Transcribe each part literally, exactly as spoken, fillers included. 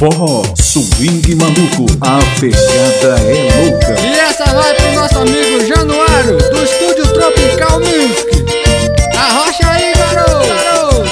forró, swing maluco, a pegada é louca. E essa vai pro nosso amigo Januário, do Estúdio Tropical Music. Arrocha aí, garoto! garoto.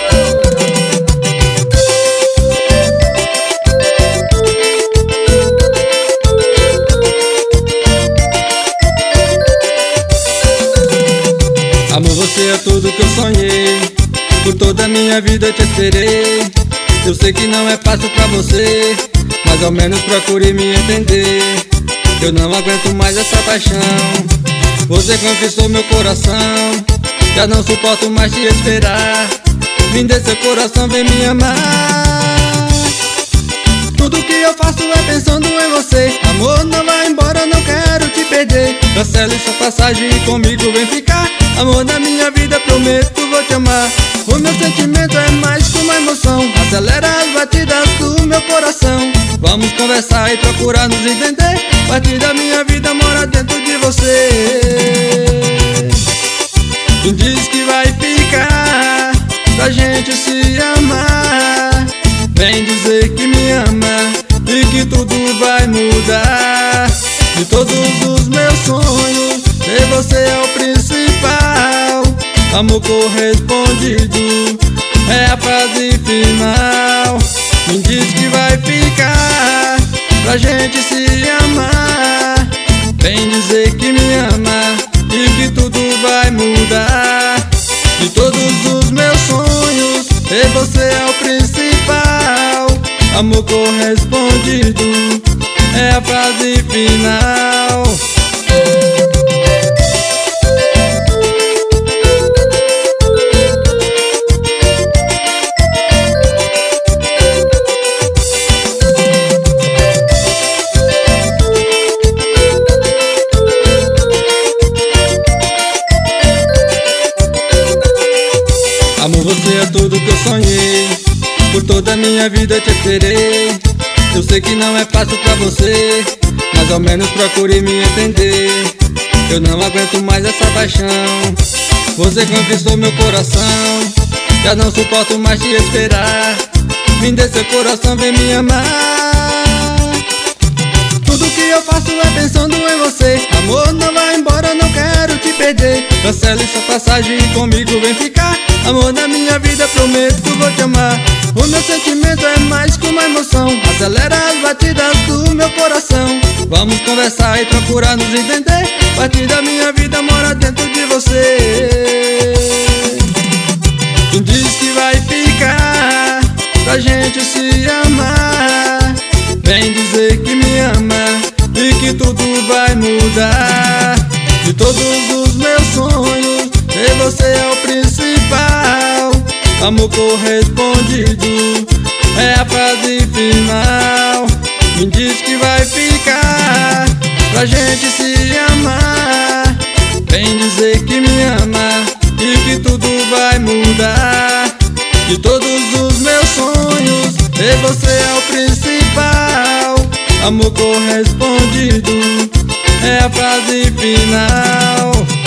Amor, você é tudo que eu sonhei. Por toda a minha vida eu te esperei. Eu sei que não é fácil pra você, mas ao menos procure me entender. Eu não aguento mais essa paixão. Você conquistou meu coração. Já não suporto mais te esperar. Vem dê seu coração, vem me amar. Tudo que eu faço é pensando em você. Amor, não vai embora, não quero te perder. Cancele sua passagem e comigo vem ficar. Amor da minha vida, prometo, vou te amar. O meu sentimento é mais que uma emoção. Acelera as batidas do meu coração. Vamos conversar e procurar nos entender. Parte da minha vida mora dentro de você. Tu diz que vai ficar pra gente se amar. Vem dizer que me ama e que tudo vai mudar. De todos os meus sonhos, ter você é o principal. Amor correspondido é a fase final. Me diz que vai ficar pra gente se amar. Vem dizer que me ama e que tudo vai mudar. De todos os meus sonhos, ter você é o principal. Amor correspondido é a fase final. Amor, você é tudo que eu sonhei. Por toda a minha vida eu te esperei. Eu sei que não é fácil pra você, mas ao menos procure me entender. Eu não aguento mais essa paixão. Você conquistou meu coração. Já não suporto mais te esperar. Vem dê seu coração, vem me amar. Tudo que eu faço é pensando em você. Amor, não vai embora, não quero te perder. Cancele sua passagem e comigo vem ficar. Amor da minha vida, prometo, vou te amar. O meu sentimento é mais que uma emoção. Acelera as batidas do meu coração. Vamos conversar e procurar nos entender. Parte da minha vida mora dentro de você. Tu diz que vai ficar pra gente se amar. Vem dizer que me ama e que tudo vai mudar. De todos os meus sonhos, ter você é o principal. Amor correspondido é a fase final. Me diz que vai ficar pra gente se amar. Vem dizer que me ama e que tudo vai mudar. De todos os meus sonhos, ter você é o principal. Amor correspondido é a fase final.